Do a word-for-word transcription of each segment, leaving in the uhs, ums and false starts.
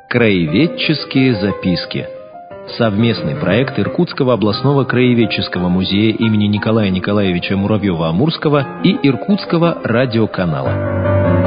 Краеведческие записки. Совместный проект Иркутского областного краеведческого музея имени Николая Николаевича Муравьева-Амурского и Иркутского радиоканала.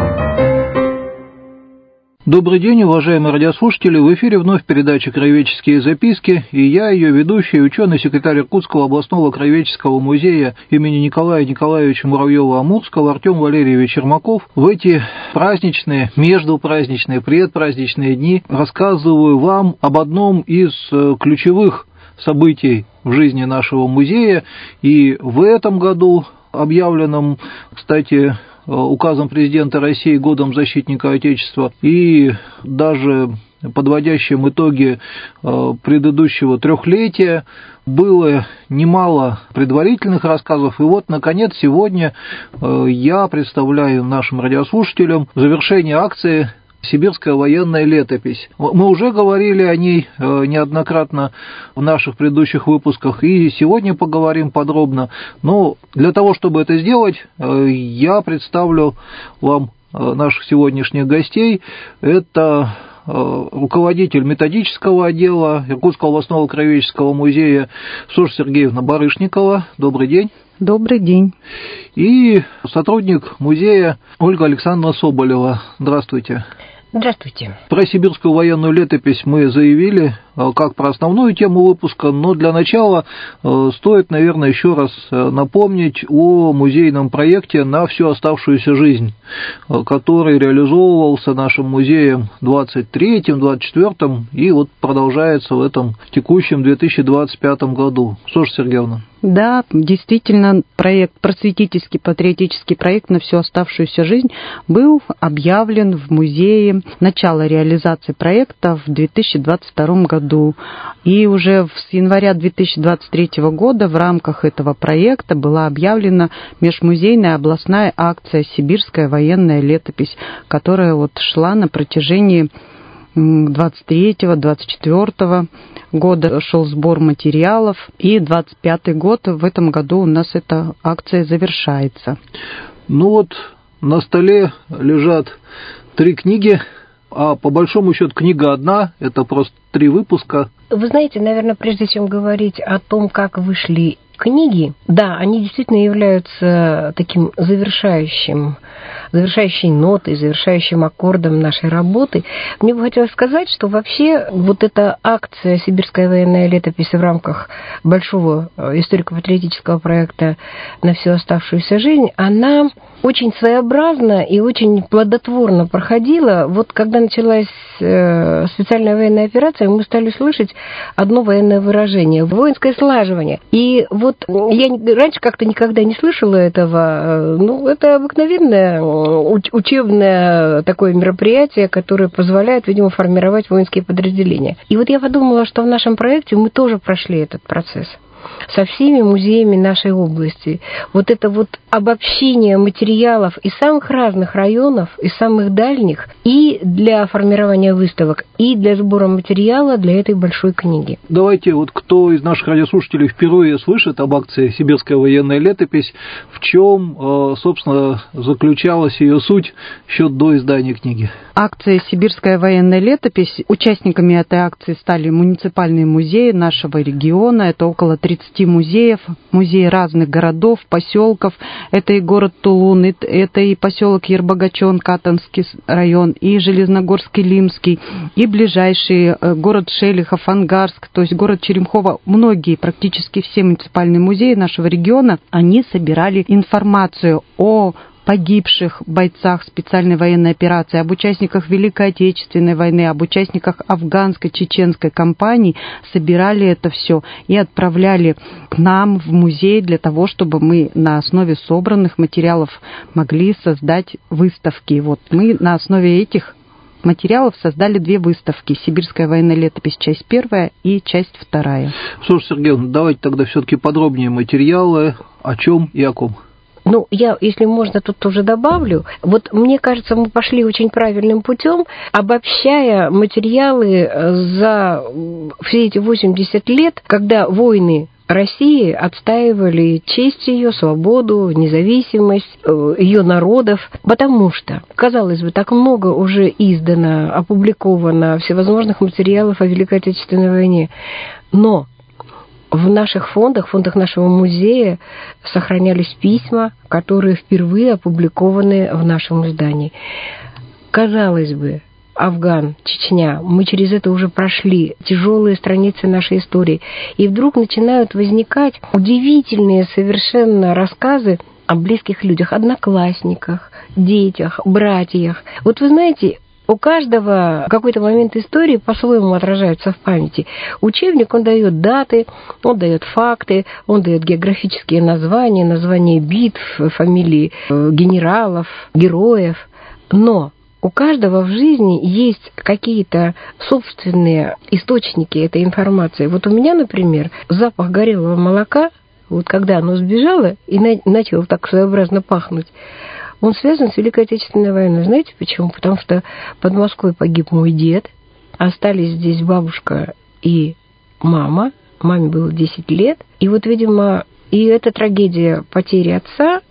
Добрый день, уважаемые радиослушатели! В эфире вновь передача «Краеведческие записки», и я, ее ведущий, ученый-секретарь Иркутского областного краеведческого музея имени Николая Николаевича Муравьева-Амурского Артем Валерьевич Ермаков. В эти праздничные, междупраздничные, предпраздничные дни рассказываю вам об одном из ключевых событий в жизни нашего музея, и в этом году, объявленном, кстати, указом президента России годом защитника Отечества, и даже подводящим итоги предыдущего трехлетия, было немало предварительных рассказов, и вот, наконец, сегодня я представляю нашим радиослушателям завершение акции «Сибирская военная летопись». Мы уже говорили о ней неоднократно в наших предыдущих выпусках, и сегодня поговорим подробно. Но для того, чтобы это сделать, я представлю вам наших сегодняшних гостей. Это руководитель методического отдела Иркутского областного краеведческого музея Соша Сергеевна Барышникова. Добрый день. Добрый день. И сотрудник музея Ольга Александровна Соболева. Здравствуйте. Здравствуйте. Про сибирскую военную летопись мы заявили как про основную тему выпуска, но для начала стоит, наверное, еще раз напомнить о музейном проекте «На всю оставшуюся жизнь», который реализовывался нашим музеем в двадцать третьем — двадцать четвёртом и вот продолжается в этом текущем две тысячи двадцать пятом году. Соша Сергеевна. Да, действительно, проект, просветительский, патриотический проект «На всю оставшуюся жизнь» был объявлен в музее. Начало реализации проекта в две тысячи двадцать втором году. И уже с января две тысячи двадцать третьего года в рамках этого проекта была объявлена межмузейная областная акция «Сибирская военная летопись», которая вот шла на протяжении двадцать третьего — двадцать четвёртого года, шел сбор материалов, и двадцать пятый год, в этом году у нас эта акция завершается. Ну вот, на столе лежат три книги, а по большому счету книга одна, это просто три выпуска. Вы знаете, наверное, прежде чем говорить о том, как вышли книги, да, они действительно являются таким завершающим, завершающей нотой, завершающим аккордом нашей работы. Мне бы хотелось сказать, что вообще вот эта акция «Сибирская военная летопись» в рамках большого историко-патриотического проекта «На всю оставшуюся жизнь», она очень своеобразно и очень плодотворно проходила. Вот когда началась специальная военная операция, мы стали слышать одно военное выражение – воинское слаживание. И вот я раньше как-то никогда не слышала этого. Ну, это обыкновенное учебное такое мероприятие, которое позволяет, видимо, формировать воинские подразделения. И вот я подумала, что в нашем проекте мы тоже прошли этот процесс со всеми музеями нашей области. Вот это вот обобщение материалов из самых разных районов, из самых дальних, и для формирования выставок, и для сбора материала для этой большой книги. Давайте, вот кто из наших радиослушателей впервые слышит об акции «Сибирская военная летопись», в чем, собственно, заключалась ее суть еще до издания книги? Акция «Сибирская военная летопись», участниками этой акции стали муниципальные музеи нашего региона, это около тридцати музеев, музеи разных городов, поселков. Это и город Тулун, это и поселок Ербогачон, Катанский район, и Железногорский, Лимский, и ближайший город Шелихов, Ангарск, то есть город Черемхово. Многие, практически все муниципальные музеи нашего региона, они собирали информацию о погибших бойцах специальной военной операции, об участниках Великой Отечественной войны, об участниках афганской, чеченской кампании, собирали это все и отправляли к нам в музей для того, чтобы мы на основе собранных материалов могли создать выставки. Вот мы на основе этих материалов создали две выставки: «Сибирская военная летопись», часть первая и часть вторая. Слушай, Сергеевна, давайте тогда все-таки подробнее материалы, о чем и о ком. Ну, я, если можно, тут тоже добавлю. Вот мне кажется, мы пошли очень правильным путем, обобщая материалы за все эти восемьдесят лет, когда войны России отстаивали честь ее, свободу, независимость ее народов, потому что, казалось бы, так много уже издано, опубликовано всевозможных материалов о Великой Отечественной войне, но в наших фондах, в фондах нашего музея сохранялись письма, которые впервые опубликованы в нашем издании. Казалось бы, Афган, Чечня, мы через это уже прошли, тяжелые страницы нашей истории. И вдруг начинают возникать удивительные совершенно рассказы о близких людях, одноклассниках, детях, братьях. Вот вы знаете, у каждого какой-то момент истории по-своему отражается в памяти. Учебник, он дает даты, он дает факты, он дает географические названия, названия битв, фамилии генералов, героев. Но у каждого в жизни есть какие-то собственные источники этой информации. Вот у меня, например, запах горелого молока, вот когда оно сбежало и начало так своеобразно пахнуть, он связан с Великой Отечественной войной. Знаете почему? Потому что под Москвой погиб мой дед, остались здесь бабушка и мама. Маме было десять лет. И вот, видимо, и эта трагедия потери отца,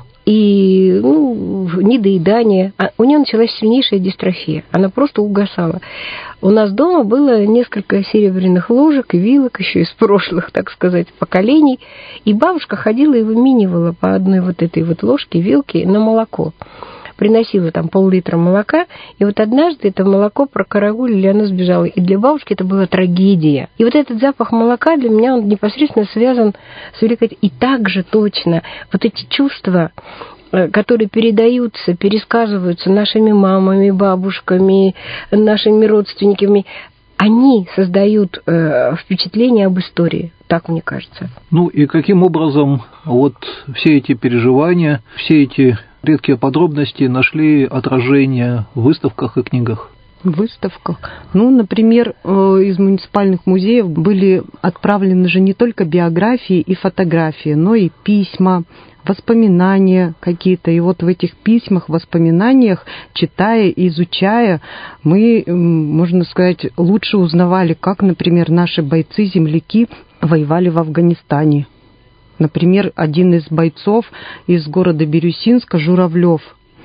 и ну, недоедание. А у нее началась сильнейшая дистрофия. Она просто угасала. У нас дома было несколько серебряных ложек и вилок, еще из прошлых, так сказать, поколений. И бабушка ходила и выменивала по одной вот этой вот ложке, вилке на молоко. Приносила там пол-литра молока, и вот однажды это молоко прокараулили, оно сбежало. И для бабушки это была трагедия. И вот этот запах молока для меня, он непосредственно связан с Великой... И также точно вот эти чувства, которые передаются, пересказываются нашими мамами, бабушками, нашими родственниками, они создают э, впечатление об истории, так мне кажется. Ну и каким образом вот все эти переживания, все эти редкие подробности нашли отражение в выставках и книгах? В выставках. Ну, например, из муниципальных музеев были отправлены же не только биографии и фотографии, но и письма, воспоминания какие-то. И вот в этих письмах, воспоминаниях, читая и изучая, мы, можно сказать, лучше узнавали, как, например, наши бойцы-земляки воевали в Афганистане. Например, один из бойцов из города Бирюсинска, Журавлев,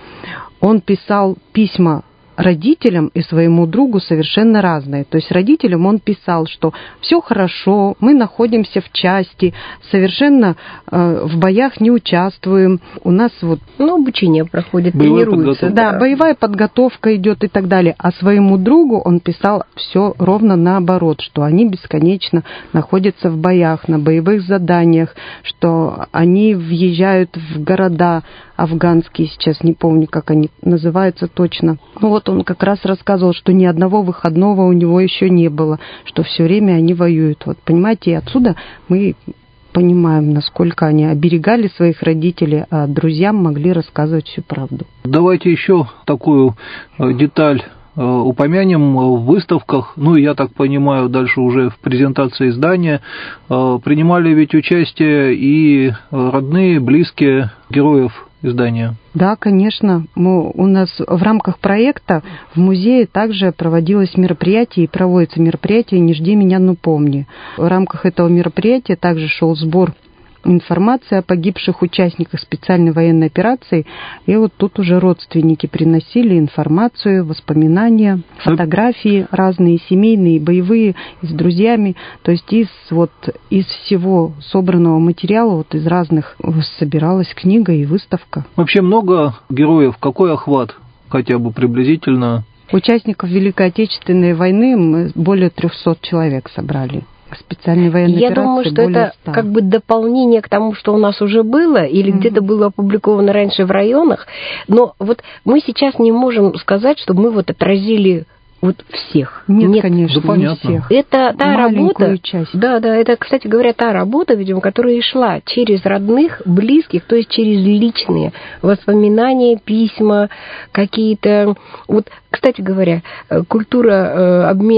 он писал письма родителям и своему другу совершенно разные. То есть родителям он писал, что все хорошо, мы находимся в части, совершенно э, в боях не участвуем, у нас вот... Ну, обучение проходит, боевая тренируется. подготовка. Да, боевая подготовка идет и так далее. А своему другу он писал все ровно наоборот, что они бесконечно находятся в боях, на боевых заданиях, что они въезжают в города афганские, сейчас не помню, как они называются точно. Ну вот он как раз рассказывал, что ни одного выходного у него еще не было, что все время они воюют. Вот понимаете, и отсюда мы понимаем, насколько они оберегали своих родителей, а друзьям могли рассказывать всю правду. Давайте еще такую деталь упомянем. В выставках, ну, я так понимаю, дальше уже в презентации издания, принимали ведь участие и родные, близкие героев издания. Да, конечно. Мы, у нас в рамках проекта в музее также проводилось мероприятие и проводится мероприятие «Не жди меня, но помни». В рамках этого мероприятия также шел сбор информации о погибших участниках специальной военной операции. И вот тут уже родственники приносили информацию, воспоминания, фотографии разные, семейные, боевые, и с друзьями. То есть из, вот, из всего собранного материала, вот из разных, собиралась книга и выставка. Вообще много героев? Какой охват хотя бы приблизительно? Участников Великой Отечественной войны мы более трехсот человек собрали. Специальной военной Я операции думаю, что это ста. Как бы дополнение к тому, что у нас уже было, или mm-hmm. где-то было опубликовано раньше в районах. Но вот мы сейчас не можем сказать, что мы вот отразили вот всех. Нет, Нет. конечно, да, не всех. Это та маленькую работа, часть. Да, да, это, кстати говоря, та работа, видимо, которая и шла через родных, близких, то есть через личные воспоминания, письма, какие-то... Вот, кстати говоря, культура обмена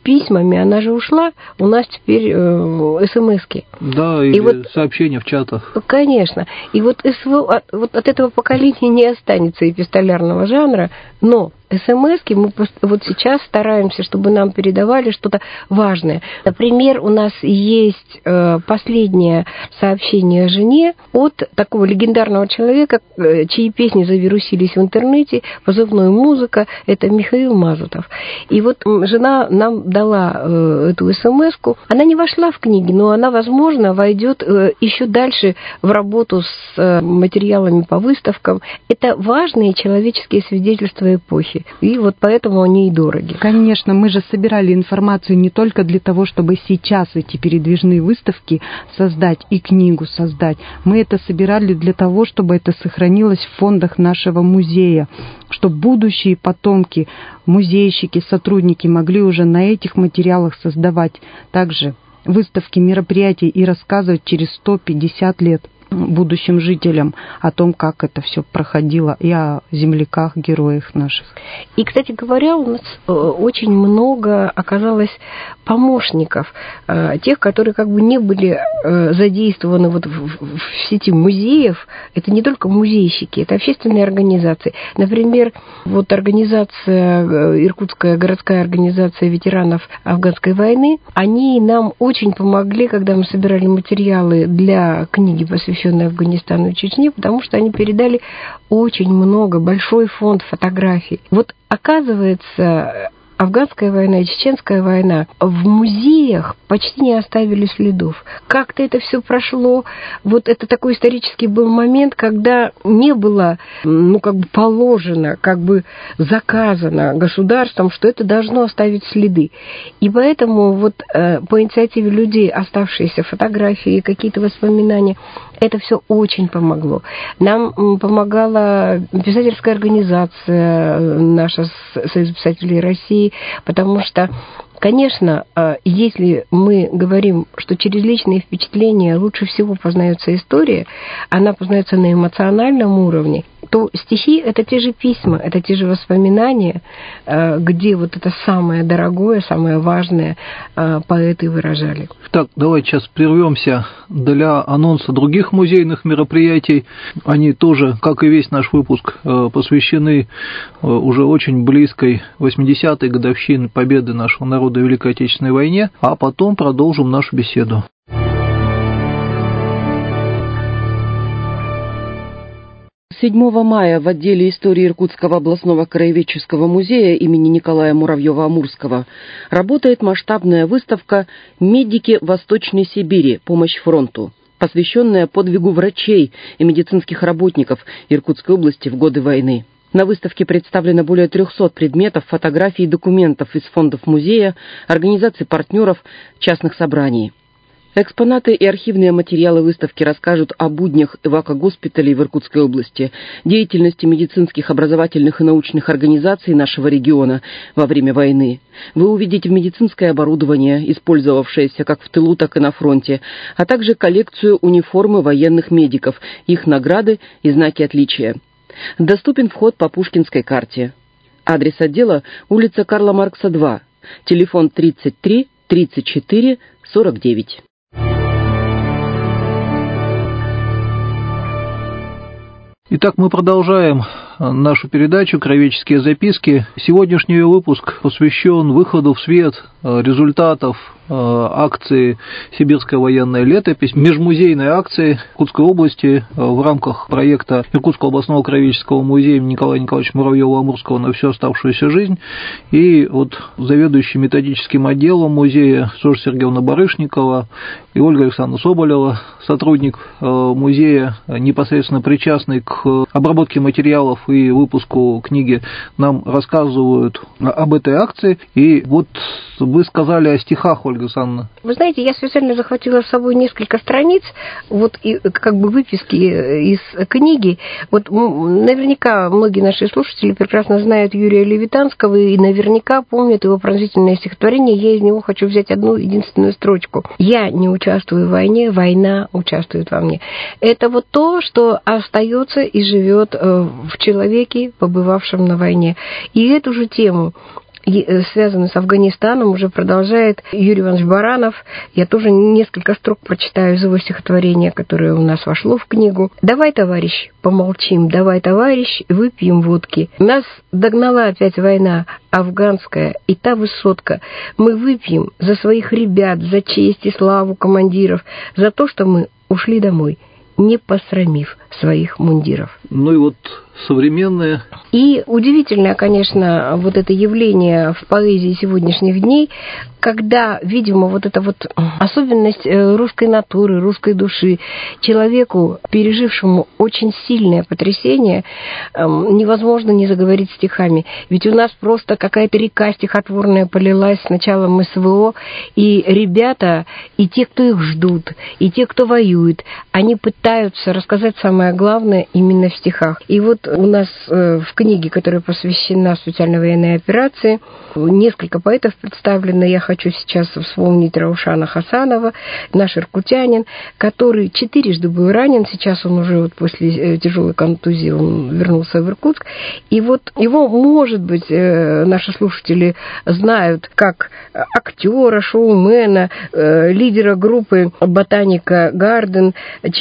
письмами, она же ушла, у нас теперь э, смс-ки. Да, или и вот, сообщения в чатах. Конечно. И вот, СВО, вот от этого поколения не останется эпистолярного жанра, но СМС-ки мы вот сейчас стараемся, чтобы нам передавали что-то важное. Например, у нас есть последнее сообщение жене от такого легендарного человека, чьи песни завирусились в интернете, позывной «Музыка», это Михаил Мазутов. И вот жена нам дала эту СМС-ку. Она не вошла в книги, но она, возможно, войдет еще дальше в работу с материалами по выставкам. Это важные человеческие свидетельства эпохи. И вот поэтому они и дороги. Конечно, мы же собирали информацию не только для того, чтобы сейчас эти передвижные выставки создать и книгу создать. Мы это собирали для того, чтобы это сохранилось в фондах нашего музея, чтобы будущие потомки, музейщики, сотрудники могли уже на этих материалах создавать также выставки, мероприятия и рассказывать через сто пятьдесят лет будущим жителям о том, как это все проходило, и о земляках, героях наших. И, кстати говоря, у нас очень много оказалось помощников, тех, которые как бы не были задействованы вот в сети музеев. Это не только музейщики, это общественные организации. Например, вот организация, Иркутская городская организация ветеранов афганской войны, они нам очень помогли, когда мы собирали материалы для книги, посвященной Афганистану и Чечне, потому что они передали очень много, большой фонд фотографий. Вот оказывается, афганская война и чеченская война в музеях почти не оставили следов. Как-то это все прошло. Вот это такой исторический был момент, когда не было, ну, как бы положено, как бы заказано государством, что это должно оставить следы. И поэтому вот э, по инициативе людей оставшиеся фотографии, какие-то воспоминания, это все очень помогло. Нам помогала писательская организация наша, Союз писателей России, потому что, конечно, если мы говорим, что через личные впечатления лучше всего познается история, она познается на эмоциональном уровне, то стихи — это те же письма, это те же воспоминания, где вот это самое дорогое, самое важное поэты выражали. Так, давайте сейчас прервемся для анонса других музейных мероприятий. Они тоже, как и весь наш выпуск, посвящены уже очень близкой восьмидесятой годовщине победы нашего народа в Великой Отечественной войне, а потом продолжим нашу беседу. седьмого мая в отделе истории Иркутского областного краеведческого музея имени Николая Муравьева-Амурского работает масштабная выставка «Медики Восточной Сибири. Помощь фронту», посвященная подвигу врачей и медицинских работников Иркутской области в годы войны. На выставке представлено более трехсот предметов, фотографий и документов из фондов музея, организаций партнеров, частных собраний. Экспонаты и архивные материалы выставки расскажут о буднях эвакогоспиталей в Иркутской области, деятельности медицинских, образовательных и научных организаций нашего региона во время войны. Вы увидите медицинское оборудование, использовавшееся как в тылу, так и на фронте, а также коллекцию униформы военных медиков, их награды и знаки отличия. Доступен вход по Пушкинской карте. Адрес отдела – улица Карла Маркса, два, телефон тридцать три тридцать четыре сорок девять. Итак, мы продолжаем нашу передачу «Краеведческие записки». Сегодняшний выпуск посвящен выходу в свет результатов акции «Сибирская военная летопись», межмузейной акции Иркутской области в рамках проекта Иркутского областного краеведческого музея имени Николая Николаевича Муравьева-Амурского на всю оставшуюся жизнь. И вот заведующий методическим отделом музея Соня Сергеевна Барышникова и Ольга Александровна Соболева, сотрудник музея, непосредственно причастный к обработке материалов и выпуску книги, нам рассказывают об этой акции. И вот вы сказали о стихах, Ольга Александровна. Вы знаете, я специально захватила с собой несколько страниц, вот и как бы выписки из книги. Вот наверняка многие наши слушатели прекрасно знают Юрия Левитанского и наверняка помнят его пронзительное стихотворение. Я из него хочу взять одну единственную строчку. «Я не участвую в войне, война участвует во мне». Это вот то, что остается и живет в человеке, побывавшем на войне. И эту же тему связанную с Афганистаном, уже продолжает Юрий Иванович Баранов. Я тоже несколько строк прочитаю из его стихотворения, которое у нас вошло в книгу. «Давай, товарищ, помолчим, давай, товарищ, выпьем водки. Нас догнала опять война афганская и та высотка. Мы выпьем за своих ребят, за честь и славу командиров, за то, что мы ушли домой, не посрамив своих мундиров». Ну и вот современные. И удивительное, конечно, вот это явление в поэзии сегодняшних дней, когда, видимо, вот эта вот особенность русской натуры, русской души, человеку, пережившему очень сильное потрясение, невозможно не заговорить стихами. Ведь у нас просто какая-то река стихотворная полилась с началом СВО, и ребята, и те, кто их ждут, и те, кто воюет, они пытаются рассказать самое главное именно в стихах. И вот у нас в книге, которая посвящена специальной военной операции, несколько поэтов представлено. Я хочу сейчас вспомнить Раушана Хасанова, наш иркутянин, который четырежды был ранен. Сейчас он уже вот после тяжелой контузии он вернулся в Иркутск. И вот его, может быть, наши слушатели знают как актера, шоумена, лидера группы «Ботаника Гарден»,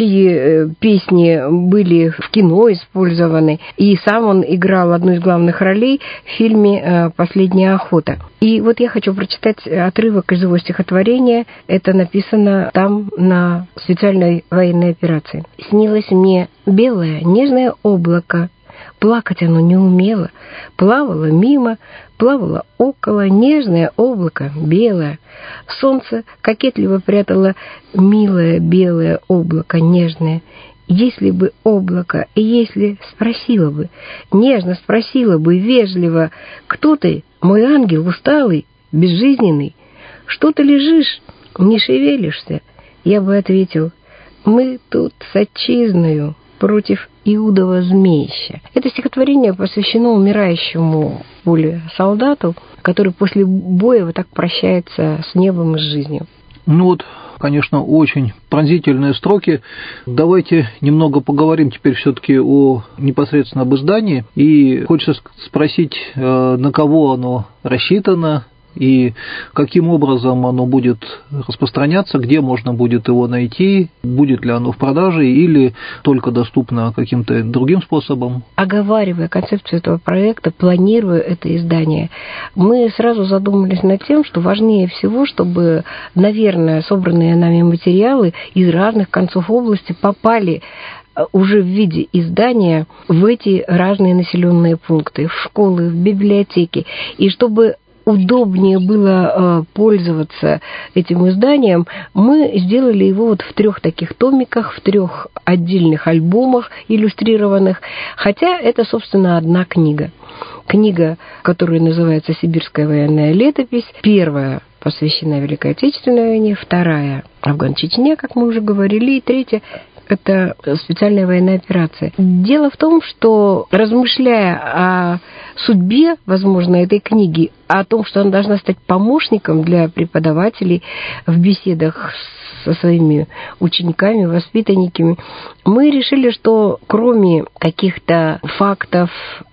чьи песни были в кино использованы. И сам он играл одну из главных ролей в фильме «Последняя охота». И вот я хочу прочитать отрывок из его стихотворения. Это написано там на специальной военной операции. «Снилось мне белое нежное облако, плакать оно не умело, плавало мимо, плавало около, нежное облако белое. Солнце кокетливо прятало милое белое облако нежное. Если бы облако, и если спросила бы, нежно спросила бы, вежливо, кто ты, мой ангел усталый, безжизненный, что ты лежишь, не шевелишься, я бы ответил, мы тут с отчизною против Иудова змеища». Это стихотворение посвящено умирающему в поле солдату, который после боя вот так прощается с небом и с жизнью. Ну вот, конечно, очень пронзительные строки. Давайте немного поговорим теперь все-таки о непосредственно об издании. И хочется спросить, на кого оно рассчитано и каким образом оно будет распространяться, где можно будет его найти, будет ли оно в продаже или только доступно каким-то другим способом. Оговаривая концепцию этого проекта, планируя это издание, мы сразу задумались над тем, что важнее всего, чтобы, наверное, собранные нами материалы из разных концов области попали уже в виде издания в эти разные населенные пункты, в школы, в библиотеки, и чтобы удобнее было пользоваться этим изданием, мы сделали его вот в трех таких томиках, в трех отдельных альбомах иллюстрированных, хотя это, собственно, одна книга. Книга, которая называется «Сибирская военная летопись», первая посвящена Великой Отечественной войне, вторая – Афган-Чечне, как мы уже говорили, и третья – это специальная военная операция. Дело в том, что, размышляя о судьбе, возможно, этой книги, о том, что она должна стать помощником для преподавателей в беседах со своими учениками, воспитанниками, мы решили, что кроме каких-то фактов,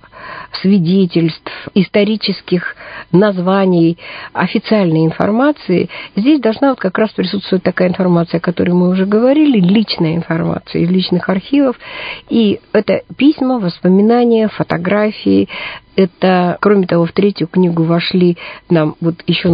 свидетельств, исторических названий, официальной информации, здесь должна вот как раз присутствовать такая информация, о которой мы уже говорили, личная информация из личных архивов. И это письма, воспоминания, фотографии. Это, кроме того, в третью книгу вошли, нам, вот еще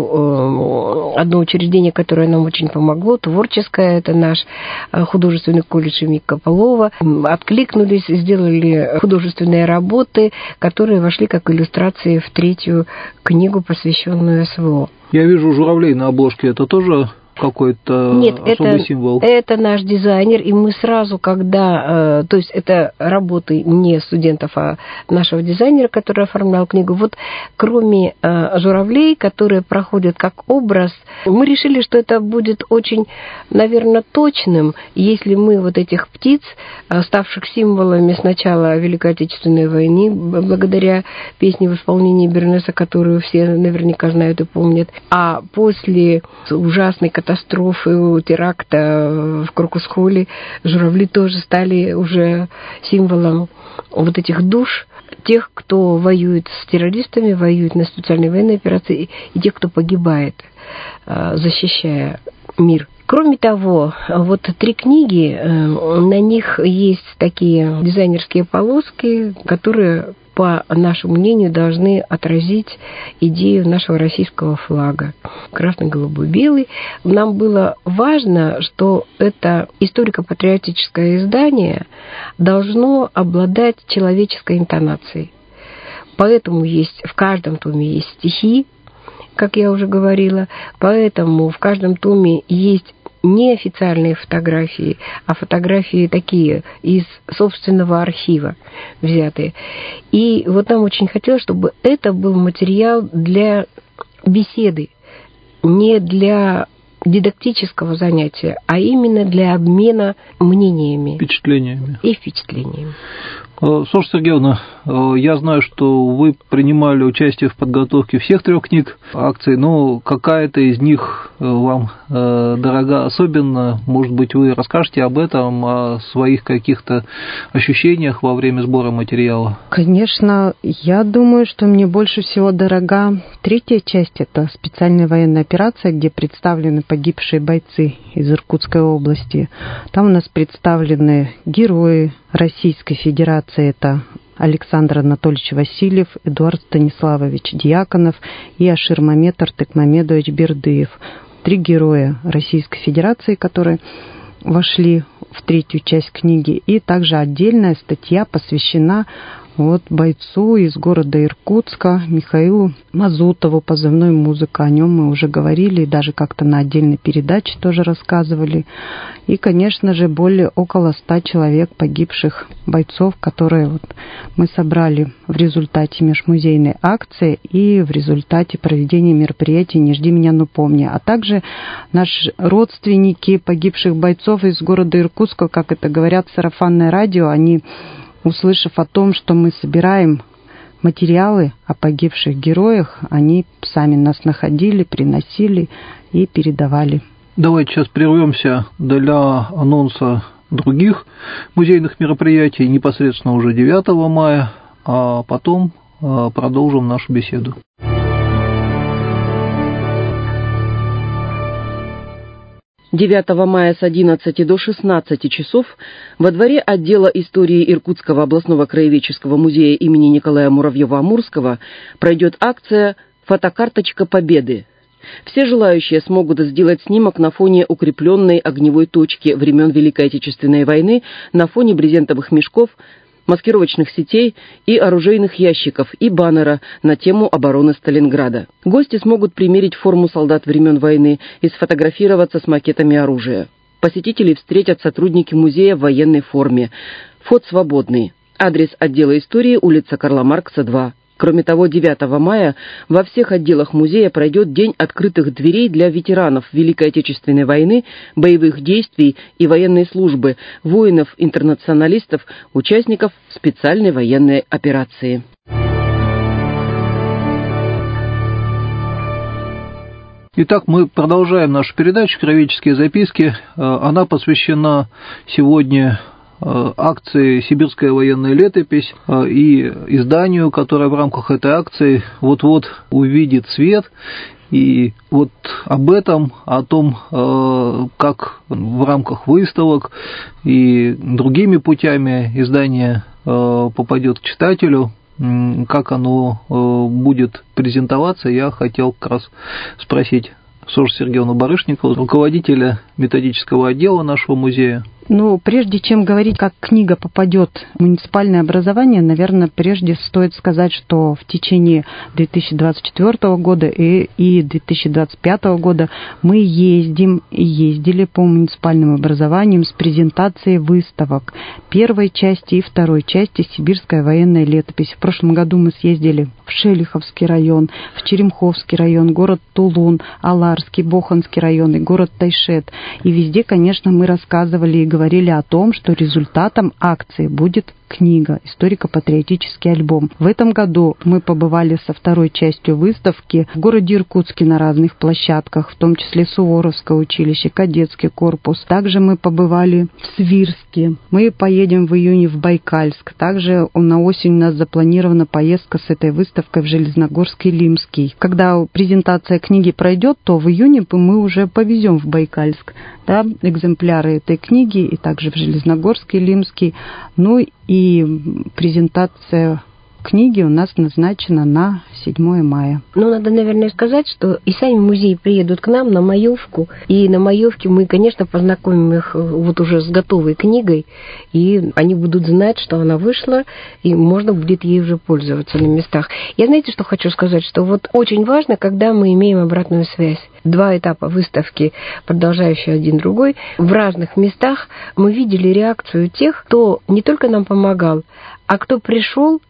назову одно учреждение, которое нам очень помогло, творческое, это наш художественный колледж имени Копылова. Откликнулись, сделали художественные работы, которые вошли как иллюстрации в третью книгу, посвященную СВО. Я вижу журавлей на обложке, это тоже какой-то Нет, особый это, символ? это наш дизайнер, и мы сразу, когда... То есть это работы не студентов, а нашего дизайнера, который оформлял книгу. Вот кроме журавлей, которые проходят как образ, мы решили, что это будет очень, наверное, точным, если мы вот этих птиц, ставших символами с начала Великой Отечественной войны, благодаря песне в исполнении Бернеса, которую все наверняка знают и помнят, а после ужасной катастрофы, катастрофы, теракта в Крокус-Холле, журавли тоже стали уже символом вот этих душ, тех, кто воюет с террористами, воюет на специальной военной операции, и тех, кто погибает, защищая мир. Кроме того, вот три книги, на них есть такие дизайнерские полоски, которые, по нашему мнению, должны отразить идею нашего российского флага. Красный, голубой, белый. Нам было важно, что это историко-патриотическое издание должно обладать человеческой интонацией. Поэтому есть в каждом томе есть стихи, как я уже говорила, поэтому в каждом томе есть неофициальные фотографии, а фотографии такие из собственного архива взятые. И вот нам очень хотелось, чтобы это был материал для беседы, не для дидактического занятия, а именно для обмена мнениями. Впечатлениями. И впечатлениями. Соша Сергеевна, я знаю, что вы принимали участие в подготовке всех трех книг акций, но какая-то из них вам дорога особенно. Может быть, вы расскажете об этом, о своих каких-то ощущениях во время сбора материала? Конечно, я думаю, что мне больше всего дорога третья часть. Это специальная военная операция, где представлены погибшие бойцы из Иркутской области. Там у нас представлены герои Российской Федерации. Это Александр Анатольевич Васильев, Эдуард Станиславович Дьяконов и Ашир Мамед Артыкмамедович Бердыев. Три героя Российской Федерации, которые вошли в третью часть книги. И также отдельная статья посвящена вот бойцу из города Иркутска Михаилу Мазутову, позывной «Музыка». О нем мы уже говорили и даже как-то на отдельной передаче тоже рассказывали. И, конечно же, более около ста человек погибших бойцов, которые вот мы собрали в результате межмузейной акции и в результате проведения мероприятий «Не жди меня, но помни». А также наши родственники погибших бойцов из города Иркутска, как это говорят, сарафанное радио, они, услышав о том, что мы собираем материалы о погибших героях, они сами нас находили, приносили и передавали. Давайте сейчас прервемся для анонса других музейных мероприятий, непосредственно уже девятого мая, а потом продолжим нашу беседу. девятого мая с одиннадцати до шестнадцати часов во дворе отдела истории Иркутского областного краеведческого музея имени Николая Муравьева-Амурского пройдет акция «Фотокарточка Победы». Все желающие смогут сделать снимок на фоне укрепленной огневой точки времен Великой Отечественной войны, на фоне брезентовых мешков, маскировочных сетей и оружейных ящиков и баннера на тему обороны Сталинграда. Гости смогут примерить форму солдат времен войны и сфотографироваться с макетами оружия. Посетителей встретят сотрудники музея в военной форме. Вход свободный. Адрес отдела истории, улица Карла Маркса, два. Кроме того, девятого мая во всех отделах музея пройдет День открытых дверей для ветеранов Великой Отечественной войны, боевых действий и военной службы, воинов-интернационалистов, участников специальной военной операции. Итак, мы продолжаем нашу передачу «Краеведческие записки». Она посвящена сегодня акции «Сибирская военная летопись» и изданию, которое в рамках этой акции вот-вот увидит свет. И вот об этом, о том, как в рамках выставок и другими путями издание попадет к читателю, как оно будет презентоваться, я хотел как раз спросить Сошу Сергеевну Барышникову, руководителя методического отдела нашего музея. Ну, прежде чем говорить, как книга попадет в муниципальное образование, наверное, прежде стоит сказать, что в течение две тысячи двадцать четвёртого года и, и две тысячи двадцать пятого года мы ездим и ездили по муниципальным образованиям с презентацией выставок первой части и второй части «Сибирская военная летопись». В прошлом году мы съездили в Шелиховский район, в Черемховский район, город Тулун, Аларский, Боханский район и город Тайшет. И везде, конечно, мы рассказывали и говорили о том, что результатом акции будет книга, историко-патриотический альбом. В этом году мы побывали со второй частью выставки в городе Иркутске на разных площадках, в том числе Суворовское училище, кадетский корпус. Также мы побывали в Свирске. Мы поедем в июне в Байкальск. Также на осень у нас запланирована поездка с этой выставкой в Железногорск и Лимский. Когда презентация книги пройдет, то в июне мы уже повезем в Байкальск, да, экземпляры этой книги, и также в Железногорск и Лимский. Ну и презентация книги у нас назначена на седьмое мая. Ну, надо, наверное, сказать, что и сами музеи приедут к нам на маевку, и на маевке мы, конечно, познакомим их вот уже с готовой книгой, и они будут знать, что она вышла, и можно будет ей уже пользоваться на местах. Я, знаете, что хочу сказать, что вот очень важно, когда мы имеем обратную связь. Два этапа выставки, продолжающие один другой, в разных местах мы видели реакцию тех, кто не только нам помогал, а кто пришел,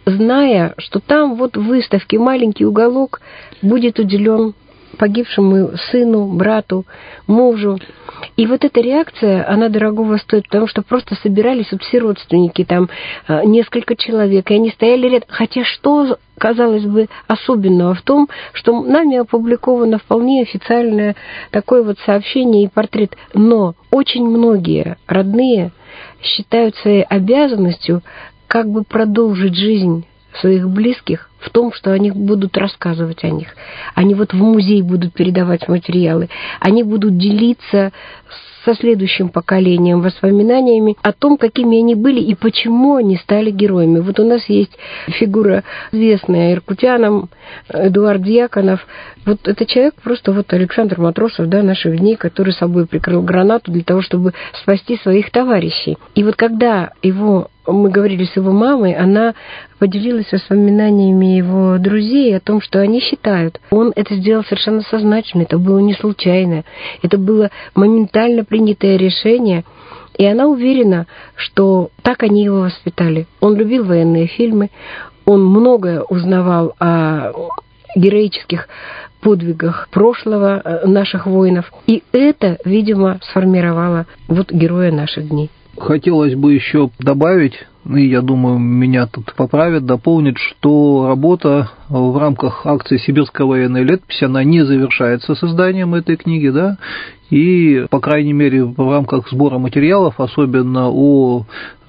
зная, что там вот в выставке маленький уголок будет уделен погибшему сыну, брату, мужу. И вот эта реакция, она дорогого стоит, потому что просто собирались вот все родственники, там несколько человек, и они стояли рядом. Хотя что, казалось бы, особенного в том, что нами опубликовано вполне официальное такое вот сообщение и портрет. Но очень многие родные считают своей обязанностью как бы продолжить жизнь своих близких в том, что они будут рассказывать о них. Они вот в музей будут передавать материалы, они будут делиться со следующим поколением воспоминаниями о том, какими они были и почему они стали героями. Вот у нас есть фигура известная иркутянам, Эдуард Дьяконов. Вот это человек просто вот Александр Матросов, да, наших дней, который собой прикрыл гранату для того, чтобы спасти своих товарищей. И вот когда его мы говорили с его мамой, она поделилась воспоминаниями его друзей о том, что они считают. Он это сделал совершенно сознательно, это было не случайно, это было моментально принятое решение, и она уверена, что так они его воспитали. Он любил военные фильмы, он многое узнавал о героических подвигах прошлого наших воинов, и это, видимо, сформировало вот героя наших дней. Хотелось бы еще добавить, и я думаю, меня тут поправят, дополнить, что работа в рамках акции «Сибирская военная летопись», она не завершается созданием этой книги, да, и, по крайней мере, в рамках сбора материалов, особенно о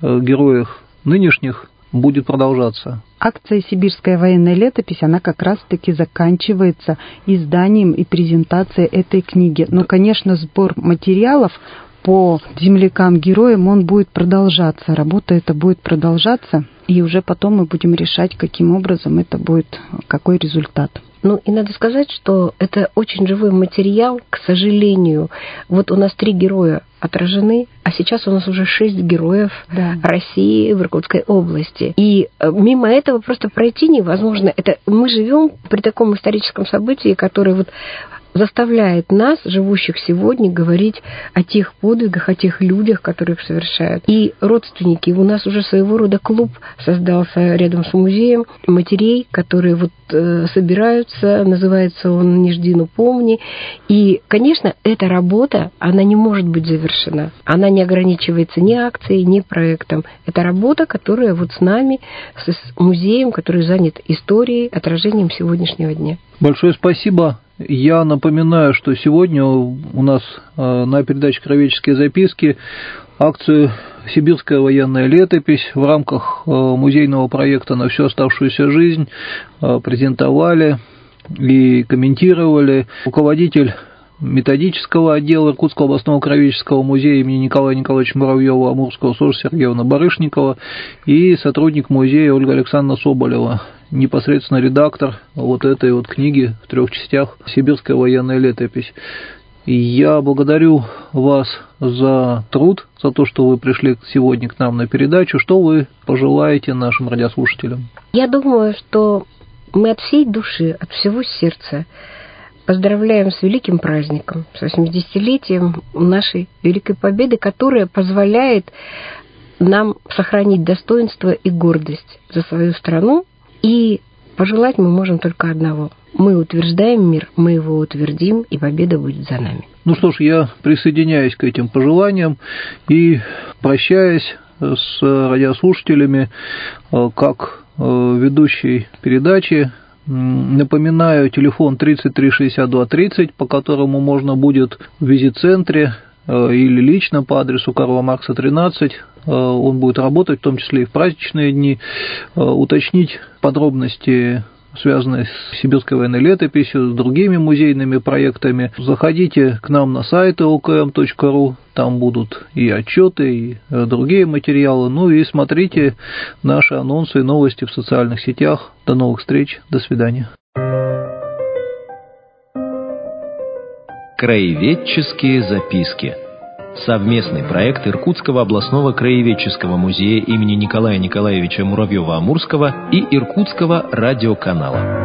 героях нынешних, будет продолжаться. Акция «Сибирская военная летопись», она как раз-таки заканчивается изданием и презентацией этой книги. Но, конечно, сбор материалов по землякам-героям, он будет продолжаться, работа эта будет продолжаться, и уже потом мы будем решать, каким образом это будет, какой результат. Ну, и надо сказать, что это очень живой материал, к сожалению. Вот у нас три героя отражены, а сейчас у нас уже шесть героев, да, России в Иркутской области. И мимо этого просто пройти невозможно. Это мы живем при таком историческом событии, которое вот заставляет нас, живущих сегодня, говорить о тех подвигах, о тех людях, которые их совершают. И родственники, у нас уже своего рода клуб создался рядом с музеем матерей, которые вот э, собираются, называется он «Не жди, но помни». И, конечно, эта работа, она не может быть завершена. Она не ограничивается ни акцией, ни проектом. Это работа, которая вот с нами, с музеем, который занят историей, отражением сегодняшнего дня. Большое спасибо. Я напоминаю, что сегодня у нас на передаче «Краеведческие записки» акцию «Сибирская военная летопись» в рамках музейного проекта «На всю оставшуюся жизнь» презентовали и комментировали руководитель методического отдела Иркутского областного краеведческого музея имени Николая Николаевича Муравьева Амурского Софья Сергеевна Барышникова и сотрудник музея Ольга Александровна Соболева, непосредственно редактор вот этой вот книги в трех частях «Сибирская военная летопись». И я благодарю вас за труд, за то, что вы пришли сегодня к нам на передачу. Что вы пожелаете нашим радиослушателям? Я думаю, что мы от всей души, от всего сердца поздравляем с великим праздником, с восьмидесятилетием нашей великой победы, которая позволяет нам сохранить достоинство и гордость за свою страну. И пожелать мы можем только одного. Мы утверждаем мир, мы его утвердим, и победа будет за нами. Ну что ж, я присоединяюсь к этим пожеланиям и, прощаясь, с радиослушателями как ведущий передачи. Напоминаю, телефон тридцать три шестьдесят два тридцать, по которому можно будет в визит-центре или лично по адресу Карла Маркса, тринадцать, он будет работать, в том числе и в праздничные дни, уточнить подробности, связанные с сибирской военной летописью, с другими музейными проектами. Заходите к нам на сайт эл ка эм точка ру, там будут и отчеты, и другие материалы. Ну и смотрите наши анонсы и новости в социальных сетях. До новых встреч, до свидания. Краеведческие записки. Совместный проект Иркутского областного краеведческого музея имени Николая Николаевича Муравьева-Амурского и Иркутского радиоканала.